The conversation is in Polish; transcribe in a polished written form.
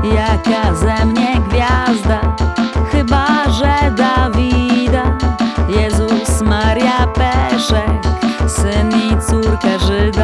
Jaka ze mnie gwiazda, chyba że Dawida. Jezus Maria Peszek, syn i córka Żyda.